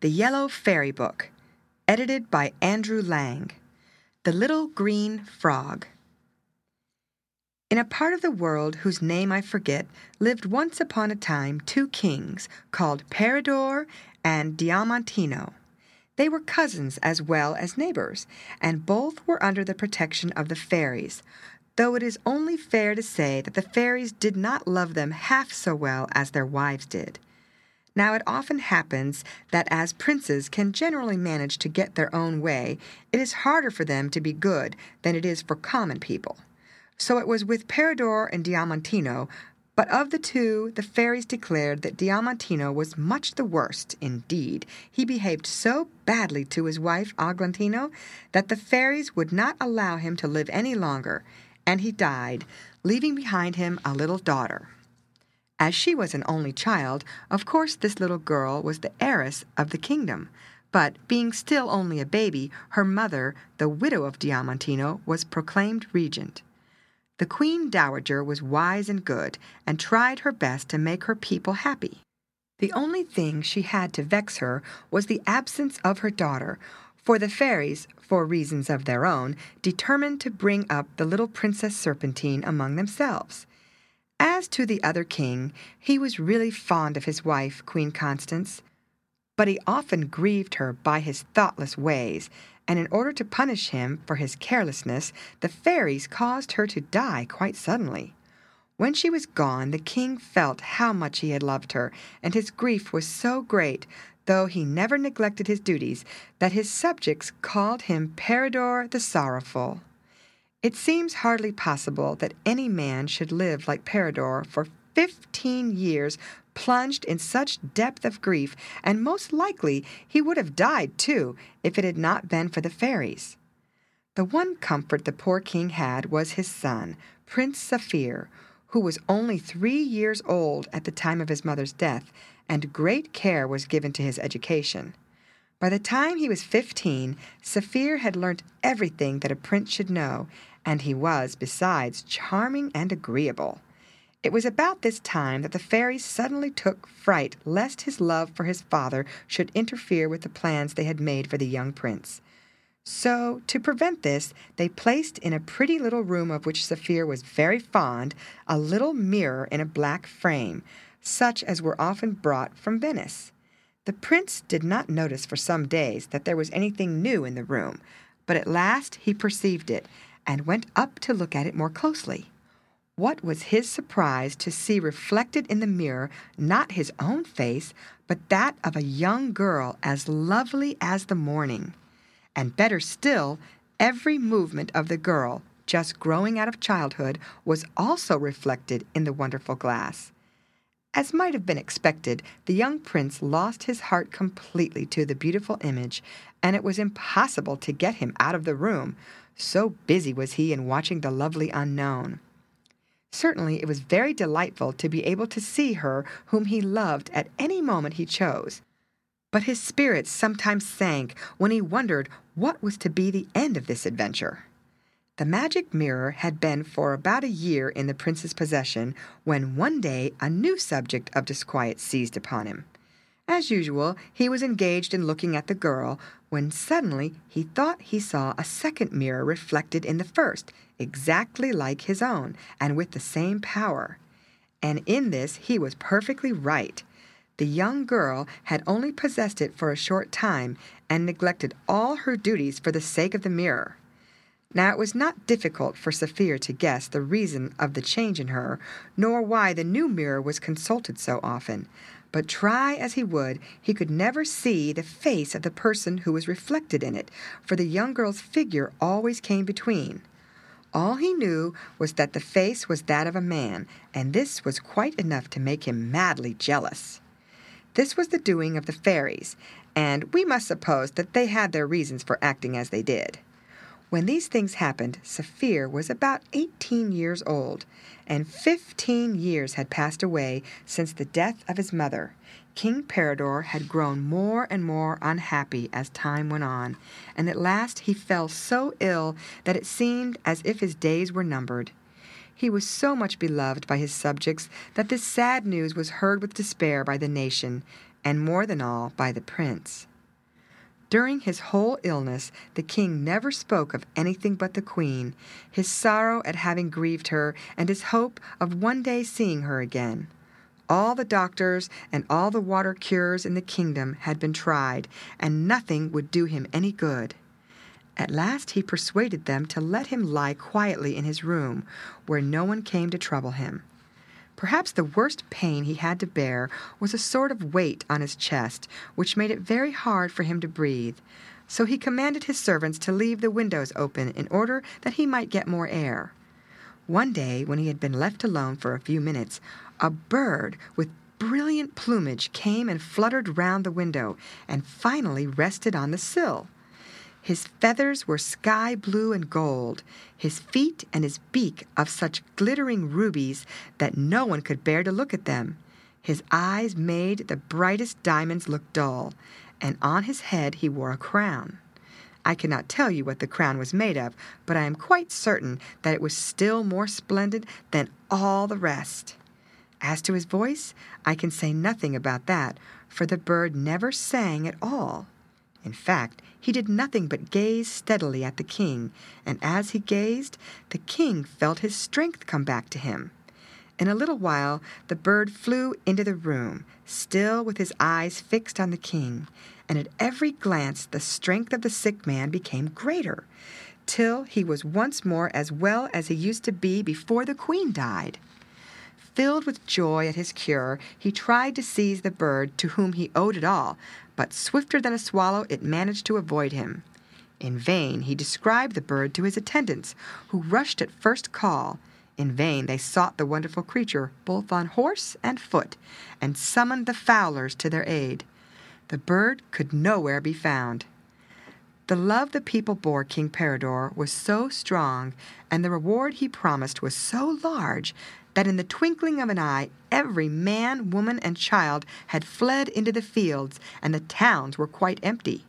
The Yellow Fairy Book, edited by Andrew Lang. The Little Green Frog. In a part of the world whose name I forget lived once upon a time 2 kings called Peridor and Diamantino. They were cousins as well as neighbors, and both were under the protection of the fairies, though it is only fair to say that the fairies did not love them half so well as their wives did. Now it often happens that as princes can generally manage to get their own way, it is harder for them to be good than it is for common people. So it was with Peridor and Diamantino, but of the 2, the fairies declared that Diamantino was much the worst. Indeed, he behaved so badly to his wife Aglantino that the fairies would not allow him to live any longer, and he died, leaving behind him a little daughter. As she was an only child, of course this little girl was the heiress of the kingdom, but being still only a baby, her mother, the widow of Diamantino, was proclaimed regent. The Queen Dowager was wise and good, and tried her best to make her people happy. The only thing she had to vex her was the absence of her daughter, for the fairies, for reasons of their own, determined to bring up the little Princess Serpentine among themselves. As to the other king, he was really fond of his wife, Queen Constance, but he often grieved her by his thoughtless ways, and in order to punish him for his carelessness, the fairies caused her to die quite suddenly. When she was gone, the king felt how much he had loved her, and his grief was so great, though he never neglected his duties, that his subjects called him Peridor the Sorrowful. It seems hardly possible that any man should live like Peridor for 15 years, plunged in such depth of grief, and most likely he would have died, too, if it had not been for the fairies. The one comfort the poor king had was his son, Prince Saphir, who was only 3 years old at the time of his mother's death, and great care was given to his education. By the time he was 15, Saphir had learnt everything that a prince should know, and he was, besides, charming and agreeable. It was about this time that the fairies suddenly took fright lest his love for his father should interfere with the plans they had made for the young prince. So, to prevent this, they placed in a pretty little room of which Saphir was very fond a little mirror in a black frame, such as were often brought from Venice. The prince did not notice for some days that there was anything new in the room, but at last he perceived it, and went up to look at it more closely. What was his surprise to see reflected in the mirror not his own face, but that of a young girl as lovely as the morning. And better still, every movement of the girl, just growing out of childhood, was also reflected in the wonderful glass. As might have been expected, the young prince lost his heart completely to the beautiful image, and it was impossible to get him out of the room, so busy was he in watching the lovely unknown. Certainly it was very delightful to be able to see her whom he loved at any moment he chose, but his spirits sometimes sank when he wondered what was to be the end of this adventure. The magic mirror had been for about a year in the prince's possession when one day a new subject of disquiet seized upon him. As usual, he was engaged in looking at the girl, when suddenly he thought he saw a second mirror reflected in the first, exactly like his own, and with the same power. And in this he was perfectly right. The young girl had only possessed it for a short time, and neglected all her duties for the sake of the mirror. Now it was not difficult for Saphir to guess the reason of the change in her, nor why the new mirror was consulted so often. But try as he would, he could never see the face of the person who was reflected in it, for the young girl's figure always came between. All he knew was that the face was that of a man, and this was quite enough to make him madly jealous. This was the doing of the fairies, and we must suppose that they had their reasons for acting as they did. When these things happened, Saphir was about 18 years old, and 15 years had passed away since the death of his mother. King Peridor had grown more and more unhappy as time went on, and at last he fell so ill that it seemed as if his days were numbered. He was so much beloved by his subjects that this sad news was heard with despair by the nation, and more than all by the prince. During his whole illness, the king never spoke of anything but the queen, his sorrow at having grieved her, and his hope of one day seeing her again. All the doctors and all the water cures in the kingdom had been tried, and nothing would do him any good. At last he persuaded them to let him lie quietly in his room, where no one came to trouble him. Perhaps the worst pain he had to bear was a sort of weight on his chest, which made it very hard for him to breathe. So he commanded his servants to leave the windows open in order that he might get more air. One day, when he had been left alone for a few minutes, a bird with brilliant plumage came and fluttered round the window, and finally rested on the sill. His feathers were sky blue and gold, his feet and his beak of such glittering rubies that no one could bear to look at them. His eyes made the brightest diamonds look dull, and on his head he wore a crown. I cannot tell you what the crown was made of, but I am quite certain that it was still more splendid than all the rest. As to his voice, I can say nothing about that, for the bird never sang at all. In fact, he did nothing but gaze steadily at the king, and as he gazed, the king felt his strength come back to him. In a little while, the bird flew into the room, still with his eyes fixed on the king, and at every glance the strength of the sick man became greater, till he was once more as well as he used to be before the queen died. Filled with joy at his cure, he tried to seize the bird to whom he owed it all, but swifter than a swallow it managed to avoid him. In vain he described the bird to his attendants, who rushed at first call. In vain they sought the wonderful creature, both on horse and foot, and summoned the fowlers to their aid. The bird could nowhere be found. The love the people bore King Peridor was so strong, and the reward he promised was so large, that in the twinkling of an eye every man, woman, and child had fled into the fields, and the towns were quite empty.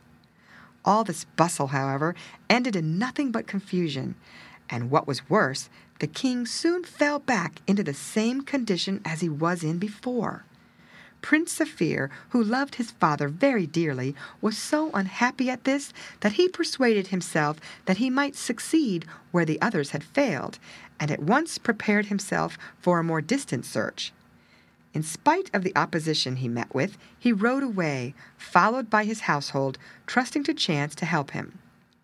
All this bustle, however, ended in nothing but confusion, and what was worse, the king soon fell back into the same condition as he was in before. Prince Saphir, who loved his father very dearly, was so unhappy at this that he persuaded himself that he might succeed where the others had failed, and at once prepared himself for a more distant search. In spite of the opposition he met with, he rode away, followed by his household, trusting to chance to help him.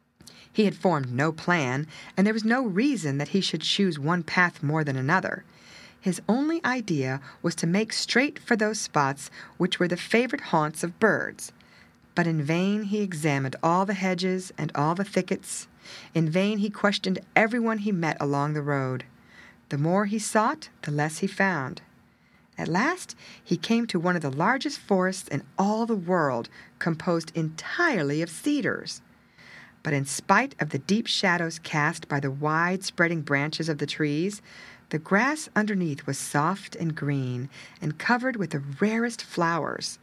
He had formed no plan, and there was no reason that he should choose one path more than another. His only idea was to make straight for those spots which were the favorite haunts of birds. But in vain he examined all the hedges and all the thickets. In vain he questioned everyone he met along the road. The more he sought, the less he found. At last he came to one of the largest forests in all the world, composed entirely of cedars. But in spite of the deep shadows cast by the wide-spreading branches of the trees, the grass underneath was soft and green, and covered with the rarest flowers.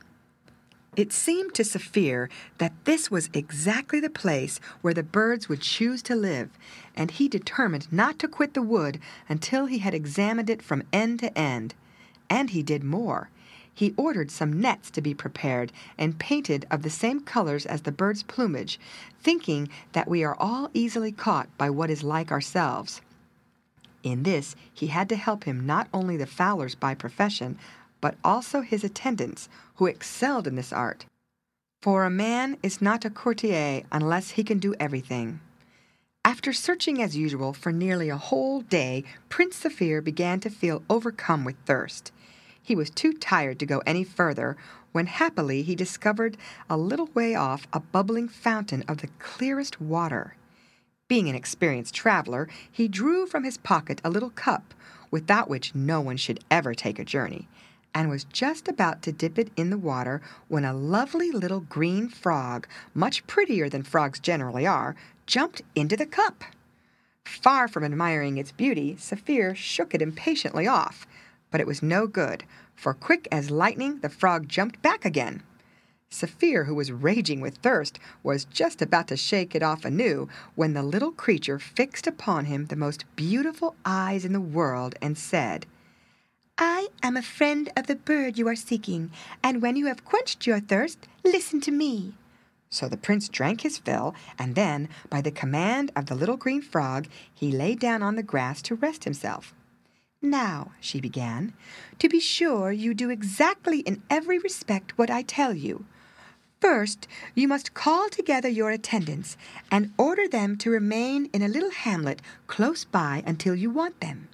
It seemed to Saphir that this was exactly the place where the birds would choose to live, and he determined not to quit the wood until he had examined it from end to end. And he did more. He ordered some nets to be prepared and painted of the same colors as the bird's plumage, thinking that we are all easily caught by what is like ourselves. In this he had to help him not only the fowlers by profession, but also his attendants, who excelled in this art. For a man is not a courtier unless he can do everything. After searching as usual for nearly a whole day, Prince Saphir began to feel overcome with thirst. He was too tired to go any further, when happily he discovered a little way off a bubbling fountain of the clearest water. Being an experienced traveler, he drew from his pocket a little cup, without which no one should ever take a journey, and was just about to dip it in the water when a lovely little green frog, much prettier than frogs generally are, jumped into the cup. Far from admiring its beauty, Saphir shook it impatiently off, but it was no good, for quick as lightning the frog jumped back again. Saphir, who was raging with thirst, was just about to shake it off anew when the little creature fixed upon him the most beautiful eyes in the world and said, I am a friend of the bird you are seeking, and when you have quenched your thirst, listen to me." So the prince drank his fill, and then, by the command of the little green frog, he lay down on the grass to rest himself. "Now," she began, "to be sure you do exactly in every respect what I tell you. First, you must call together your attendants and order them to remain in a little hamlet close by until you want them.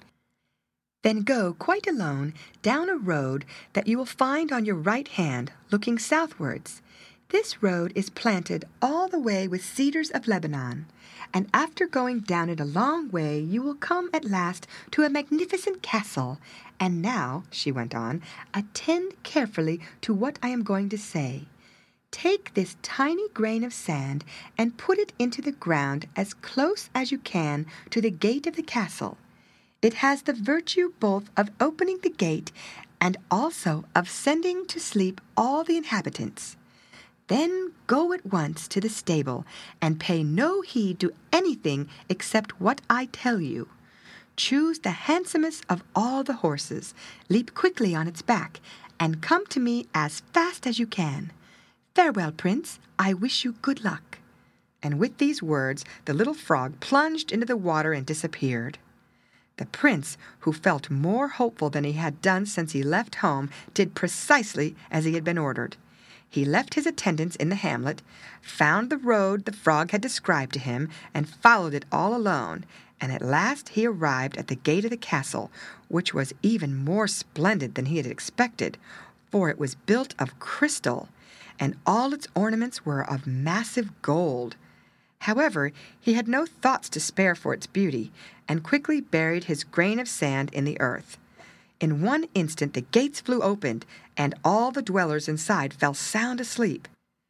Then go quite alone down a road that you will find on your right hand, looking southwards. This road is planted all the way with cedars of Lebanon, and after going down it a long way you will come at last to a magnificent castle. And now," she went on, "attend carefully to what I am going to say. Take this tiny grain of sand and put it into the ground as close as you can to the gate of the castle. It has the virtue both of opening the gate and also of sending to sleep all the inhabitants. Then go at once to the stable and pay no heed to anything except what I tell you. Choose the handsomest of all the horses, leap quickly on its back, and come to me as fast as you can. Farewell, Prince. I wish you good luck." And with these words, the little frog plunged into the water and disappeared. The prince, who felt more hopeful than he had done since he left home, did precisely as he had been ordered. He left his attendants in the hamlet, found the road the frog had described to him, and followed it all alone, and at last he arrived at the gate of the castle, which was even more splendid than he had expected, for it was built of crystal, and all its ornaments were of massive gold. However, he had no thoughts to spare for its beauty, and quickly buried his grain of sand in the earth. In one instant the gates flew open, and all the dwellers inside fell sound asleep.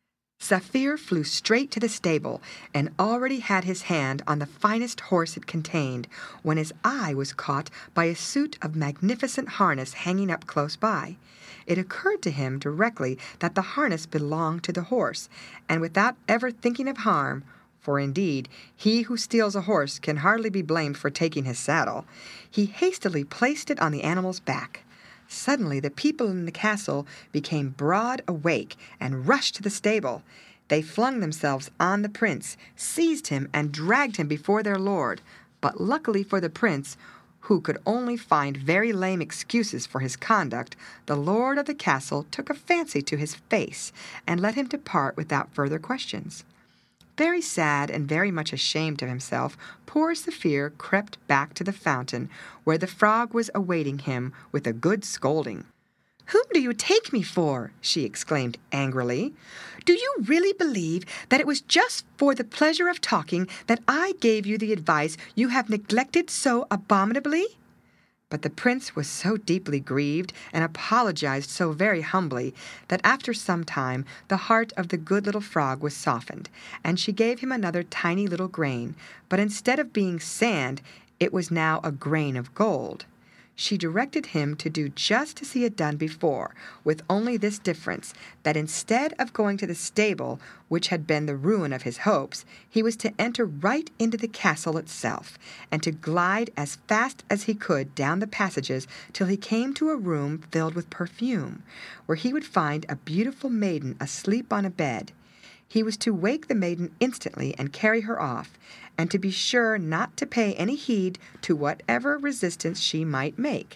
Saphir flew straight to the stable, and already had his hand on the finest horse it contained, when his eye was caught by a suit of magnificent harness hanging up close by. It occurred to him directly that the harness belonged to the horse, and without ever thinking of harm, for indeed he who steals a horse can hardly be blamed for taking his saddle, he hastily placed it on the animal's back. Suddenly the people in the castle became broad awake and rushed to the stable. They flung themselves on the prince, seized him, and dragged him before their lord. But luckily for the prince, who could only find very lame excuses for his conduct, the lord of the castle took a fancy to his face and let him depart without further questions. Very sad and very much ashamed of himself, poor Saphir crept back to the fountain, where the frog was awaiting him with a good scolding. "Whom do you take me for?" she exclaimed angrily. "Do you really believe that it was just for the pleasure of talking that I gave you the advice you have neglected so abominably?" But the prince was so deeply grieved and apologized so very humbly that after some time the heart of the good little frog was softened, and she gave him another tiny little grain, but instead of being sand, it was now a grain of gold. She directed him to do just as he had done before, with only this difference, that instead of going to the stable, which had been the ruin of his hopes, he was to enter right into the castle itself, and to glide as fast as he could down the passages till he came to a room filled with perfume, where he would find a beautiful maiden asleep on a bed. He was to wake the maiden instantly and carry her off, and to be sure not to pay any heed to whatever resistance she might make.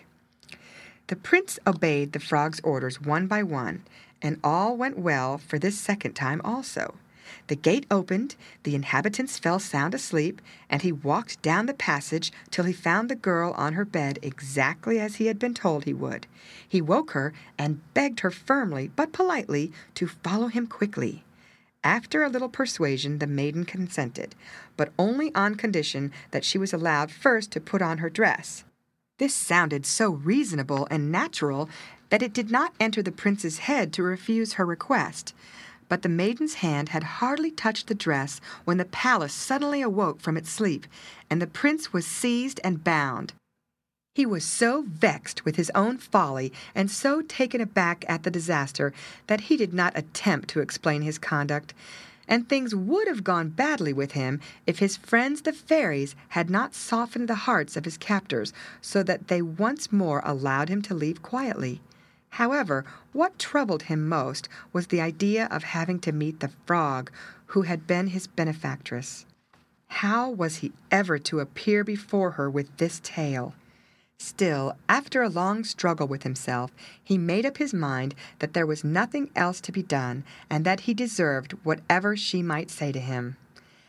The prince obeyed the frog's orders one by one, and all went well for this second time also. The gate opened, the inhabitants fell sound asleep, and he walked down the passage till he found the girl on her bed exactly as he had been told he would. He woke her and begged her firmly but politely to follow him quickly. After a little persuasion, the maiden consented, but only on condition that she was allowed first to put on her dress. This sounded so reasonable and natural that it did not enter the prince's head to refuse her request. But the maiden's hand had hardly touched the dress when the palace suddenly awoke from its sleep, and the prince was seized and bound. He was so vexed with his own folly and so taken aback at the disaster that he did not attempt to explain his conduct. and things would have gone badly with him if his friends the fairies had not softened the hearts of his captors so that they once more allowed him to leave quietly. However, what troubled him most was the idea of having to meet the frog who had been his benefactress. How was he ever to appear before her with this tale? Still, after a long struggle with himself, he made up his mind that there was nothing else to be done, and that he deserved whatever she might say to him.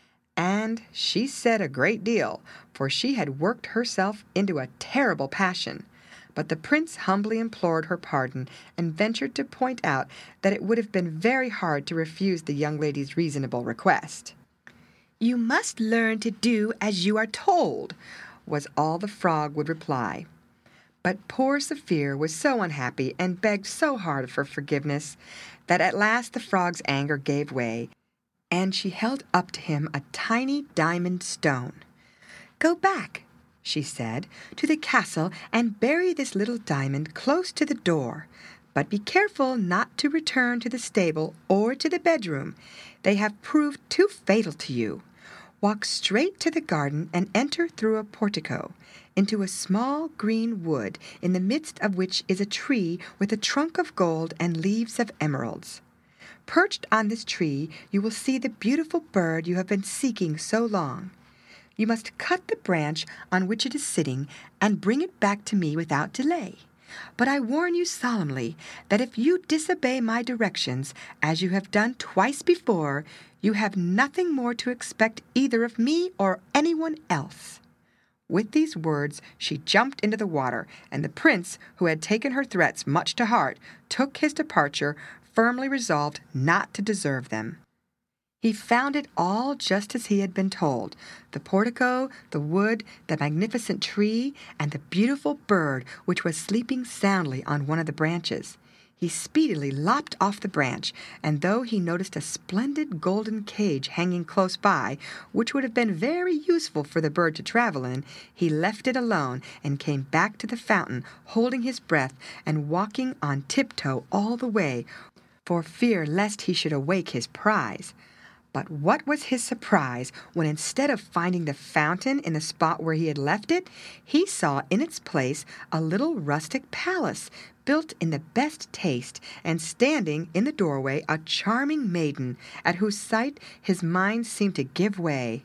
And she said a great deal, for she had worked herself into a terrible passion. But the prince humbly implored her pardon, and ventured to point out that it would have been very hard to refuse the young lady's reasonable request. "You must learn to do as you are told," was all the frog would reply. But poor Saphir was so unhappy and begged so hard for forgiveness that at last the frog's anger gave way, and she held up to him a tiny diamond stone. "Go back," she said, "to the castle and bury this little diamond close to the door. But be careful not to return to the stable or to the bedroom. They have proved too fatal to you. Walk straight to the garden and enter through a portico into a small green wood, in the midst of which is a tree with a trunk of gold and leaves of emeralds. Perched on this tree you will see the beautiful bird you have been seeking so long. You must cut the branch on which it is sitting and bring it back to me without delay. But I warn you solemnly that if you disobey my directions, as you have done twice before, you have nothing more to expect either of me or anyone else." With these words she jumped into the water, and the prince, who had taken her threats much to heart, took his departure, firmly resolved not to deserve them. He found it all just as he had been told: the portico, the wood, the magnificent tree, and the beautiful bird which was sleeping soundly on one of the branches. He speedily lopped off the branch, and though he noticed a splendid golden cage hanging close by, which would have been very useful for the bird to travel in, he left it alone and came back to the fountain, holding his breath and walking on tiptoe all the way, for fear lest he should awake his prize. But what was his surprise when, instead of finding the fountain in the spot where he had left it, he saw in its place a little rustic palace, built in the best taste, and standing in the doorway a charming maiden, at whose sight his mind seemed to give way.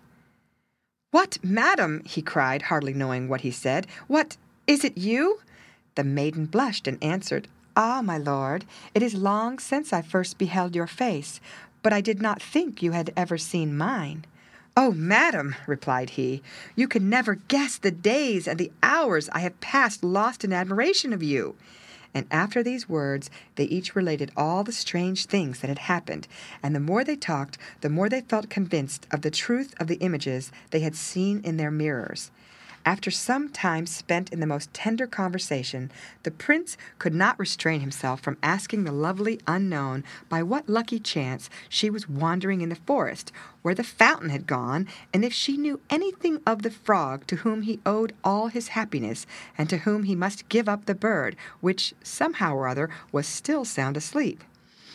"What, madam!" he cried, hardly knowing what he said. "What, is it you?" The maiden blushed and answered, "Ah, my lord, it is long since I first beheld your face, but I did not think you had ever seen mine." "Oh, madam," replied he, "you can never guess the days and the hours I have passed lost in admiration of you." And after these words they each related all the strange things that had happened, and the more they talked, the more they felt convinced of the truth of the images they had seen in their mirrors. After some time spent in the most tender conversation, the prince could not restrain himself from asking the lovely unknown by what lucky chance she was wandering in the forest, where the fountain had gone, and if she knew anything of the frog to whom he owed all his happiness, and to whom he must give up the bird, which, somehow or other, was still sound asleep.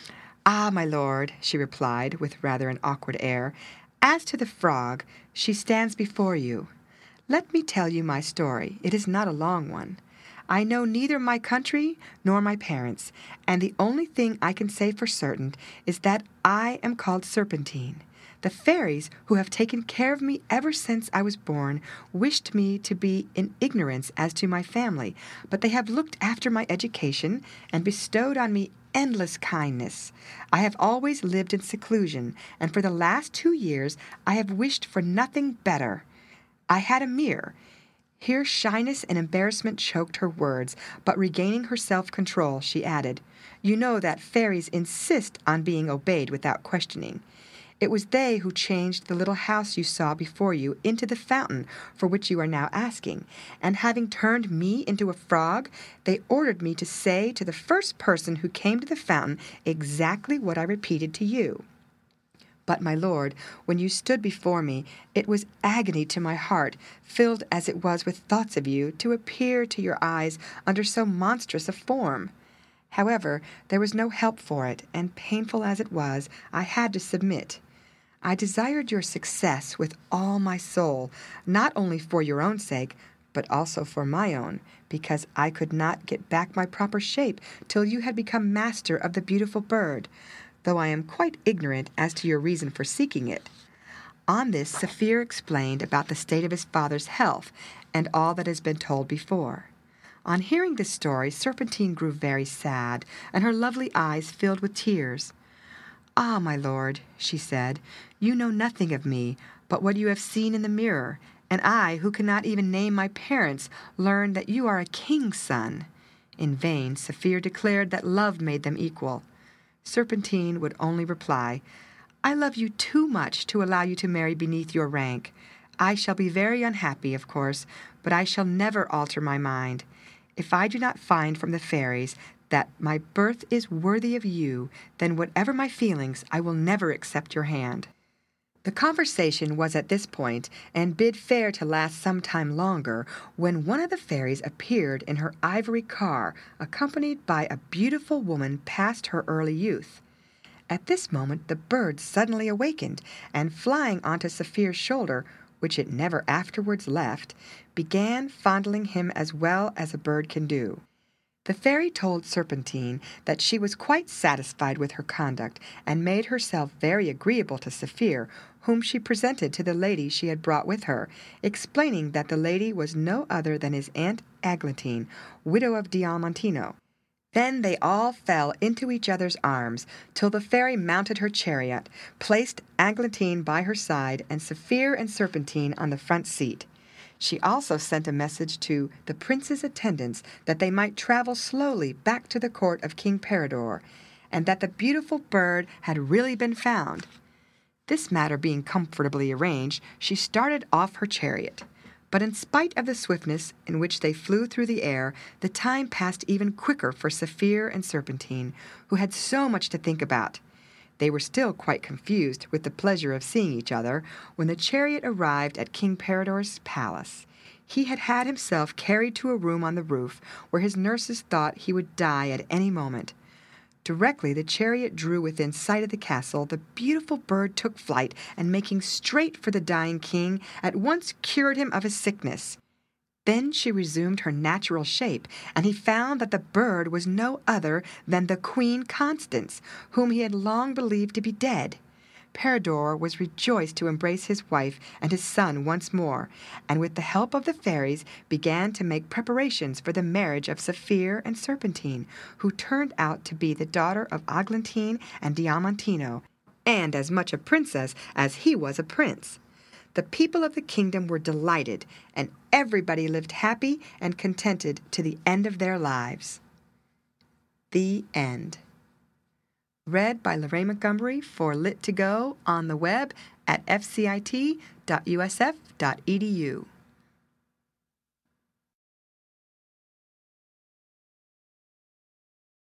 "Ah, my lord," she replied, with rather an awkward air, "as to the frog, she stands before you. Let me tell you my story. It is not a long one. I know neither my country nor my parents, and the only thing I can say for certain is that I am called Serpentine. The fairies, who have taken care of me ever since I was born, wished me to be in ignorance as to my family, but they have looked after my education and bestowed on me endless kindness. I have always lived in seclusion, and for the last 2 years I have wished for nothing better. I had a mirror." Here shyness and embarrassment choked her words, but regaining her self-control, she added, "You know that fairies insist on being obeyed without questioning. It was they who changed the little house you saw before you into the fountain for which you are now asking, and having turned me into a frog, they ordered me to say to the first person who came to the fountain exactly what I repeated to you. But, my lord, when you stood before me, it was agony to my heart, filled as it was with thoughts of you, to appear to your eyes under so monstrous a form. However, there was no help for it, and painful as it was, I had to submit. I desired your success with all my soul, not only for your own sake, but also for my own, because I could not get back my proper shape till you had become master of the beautiful bird, though I am quite ignorant as to your reason for seeking it." On this, Saphir explained about the state of his father's health, and all that has been told before. On hearing this story, Serpentine grew very sad, and her lovely eyes filled with tears. "Ah, my lord," she said, "you know nothing of me but what you have seen in the mirror, and I, who cannot even name my parents, learn that you are a king's son." In vain, Saphir declared that love made them equal. Serpentine would only reply, "I love you too much to allow you to marry beneath your rank. I shall be very unhappy, of course, but I shall never alter my mind. If I do not find from the fairies that my birth is worthy of you, then whatever my feelings, I will never accept your hand." The conversation was at this point, and bid fair to last some time longer, when one of the fairies appeared in her ivory car, accompanied by a beautiful woman past her early youth. At this moment the bird suddenly awakened, and flying onto Saphir's shoulder, which it never afterwards left, began fondling him as well as a bird can do. The fairy told Serpentine that she was quite satisfied with her conduct, and made herself very agreeable to Saphir, whom she presented to the lady she had brought with her, explaining that the lady was no other than his Aunt Aglantine, widow of Diamantino. Then they all fell into each other's arms, till the fairy mounted her chariot, placed Aglantine by her side, and Saphir and Serpentine on the front seat. She also sent a message to the prince's attendants that they might travel slowly back to the court of King Peridor, and that the beautiful bird had really been found. This matter being comfortably arranged, she started off her chariot. But in spite of the swiftness in which they flew through the air, the time passed even quicker for Saphir and Serpentine, who had so much to think about. They were still quite confused with the pleasure of seeing each other when the chariot arrived at King Peridor's palace. He had had himself carried to a room on the roof, where his nurses thought he would die at any moment. Directly the chariot drew within sight of the castle, the beautiful bird took flight, and making straight for the dying king, at once cured him of his sickness. Then she resumed her natural shape, and he found that the bird was no other than the Queen Constance, whom he had long believed to be dead. Peridor was rejoiced to embrace his wife and his son once more, and with the help of the fairies began to make preparations for the marriage of Saphir and Serpentine, who turned out to be the daughter of Aglantine and Diamantino, and as much a princess as he was a prince. The people of the kingdom were delighted, and everybody lived happy and contented to the end of their lives. The end. Read by Lorraine Montgomery for Lit2Go on the web at fcit.usf.edu.